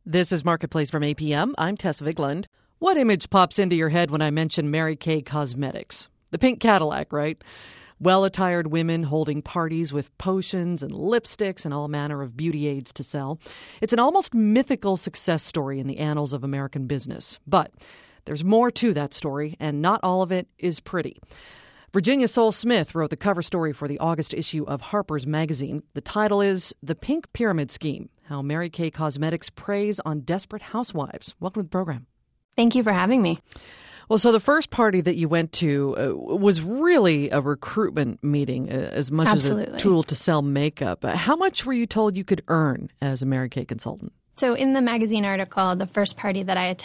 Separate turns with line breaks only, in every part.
This is Marketplace from APM. I'm Tess Vigland. What image pops into your head when I mention Mary Kay Cosmetics? The pink Cadillac, right? Well-attired women holding parties with potions and lipsticks and all manner of beauty aids to sell. It's an almost mythical success story in the annals of American business. But there's more to that story, and not all of it is pretty. Virginia Sole-Smith wrote the cover story for the August issue of Harper's Magazine. The title is The Pink Pyramid Scheme, How Mary Kay Cosmetics Preys on Desperate Housewives. Welcome to the program.
Thank you for having me.
Well, so the first party that you went to was really a recruitment meeting as much
Absolutely.
as a tool to sell makeup. How much were you told you could earn as a Mary Kay consultant?
So in the magazine article, the first party that I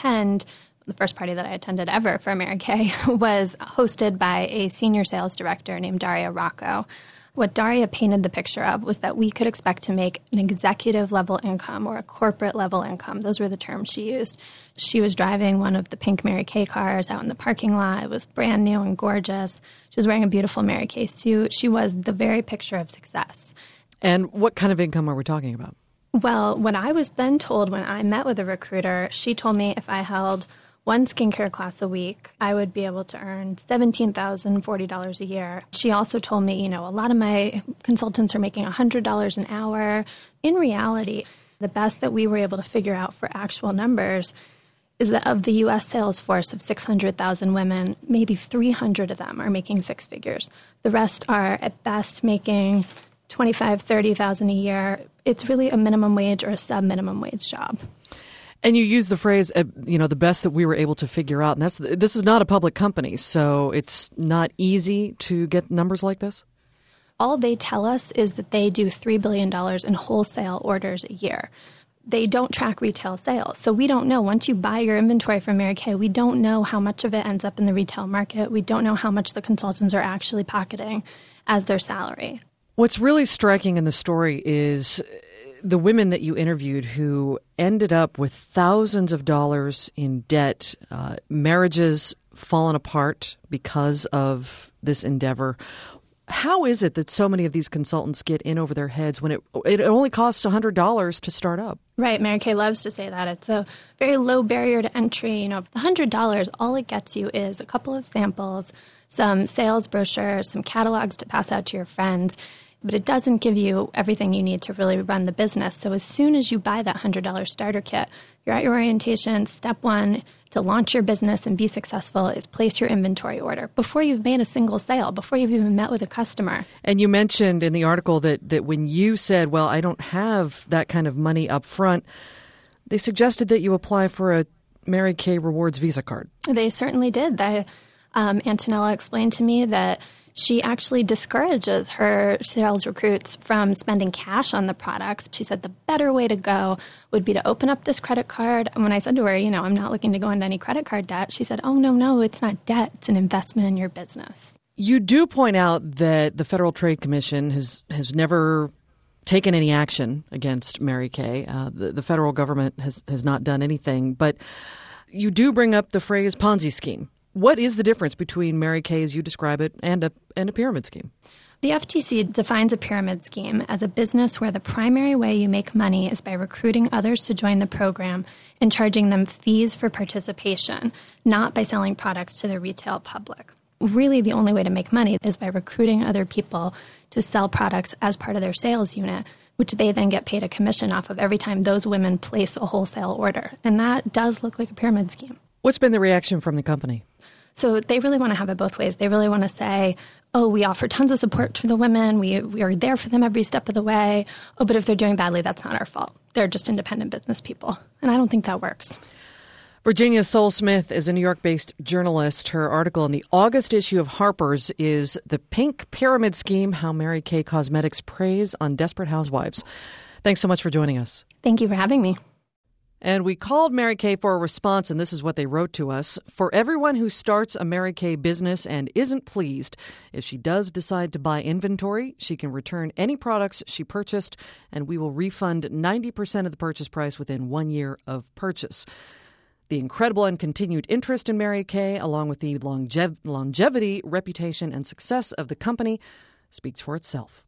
attended ever for Mary Kay was hosted by a senior sales director named Daria Rocco. What Daria painted the picture of was that we could expect to make an executive level income or a corporate level income. Those were the terms she used. She was driving one of the pink Mary Kay cars out in the parking lot. It was brand new and gorgeous. She was wearing a beautiful Mary Kay suit. She was the very picture of success.
And what kind of income are we talking about?
Well, what I was then told when I met with a recruiter, she told me if I held one skincare class a week, I would be able to earn $17,040 a year. She also told me, a lot of my consultants are making $100 an hour. In reality, the best that we were able to figure out for actual numbers is that of the U.S. sales force of 600,000 women, maybe 300 of them are making six figures. The rest are at best making $25,000, $30,000 a year. It's really a minimum wage or a sub-minimum wage job.
And you use the phrase, the best that we were able to figure out. And this is not a public company, so it's not easy to get numbers like this?
All they tell us is that they do $3 billion in wholesale orders a year. They don't track retail sales. So we don't know. Once you buy your inventory from Mary Kay, we don't know how much of it ends up in the retail market. We don't know how much the consultants are actually pocketing as their salary.
What's really striking in the story is the women that you interviewed who ended up with thousands of dollars in debt, marriages fallen apart because of this endeavor. How is it that so many of these consultants get in over their heads when it only costs $100 to start up?
Right. Mary Kay loves to say that. It's a very low barrier to entry. The $100, all it gets you is a couple of samples, some sales brochures, some catalogs to pass out to your friends. But it doesn't give you everything you need to really run the business. So as soon as you buy that $100 starter kit, you're at your orientation. Step one to launch your business and be successful is place your inventory order before you've made a single sale, before you've even met with a customer.
And you mentioned in the article that when you said, well, I don't have that kind of money up front, they suggested that you apply for a Mary Kay Rewards Visa card.
They certainly did. Antonella explained to me that she actually discourages her sales recruits from spending cash on the products. She said the better way to go would be to open up this credit card. And when I said to her, I'm not looking to go into any credit card debt, she said, oh, no, it's not debt. It's an investment in your business.
You do point out that the Federal Trade Commission has never taken any action against Mary Kay. The federal government has not done anything. But you do bring up the phrase Ponzi scheme. What is the difference between Mary Kay, as you describe it, and a pyramid scheme?
The FTC defines a pyramid scheme as a business where the primary way you make money is by recruiting others to join the program and charging them fees for participation, not by selling products to the retail public. Really, the only way to make money is by recruiting other people to sell products as part of their sales unit, which they then get paid a commission off of every time those women place a wholesale order. And that does look like a pyramid scheme.
What's been the reaction from the company?
So they really want to have it both ways. They really want to say, oh, we offer tons of support to the women. We are there for them every step of the way. Oh, but if they're doing badly, that's not our fault. They're just independent business people. And I don't think that works.
Virginia Sole-Smith is a New York-based journalist. Her article in the August issue of Harper's is The Pink Pyramid Scheme, How Mary Kay Cosmetics Preys on Desperate Housewives. Thanks so much for joining us.
Thank you for having me.
And we called Mary Kay for a response, and this is what they wrote to us. For everyone who starts a Mary Kay business and isn't pleased, if she does decide to buy inventory, she can return any products she purchased, and we will refund 90% of the purchase price within 1 year of purchase. The incredible and continued interest in Mary Kay, along with the longevity, reputation, and success of the company, speaks for itself.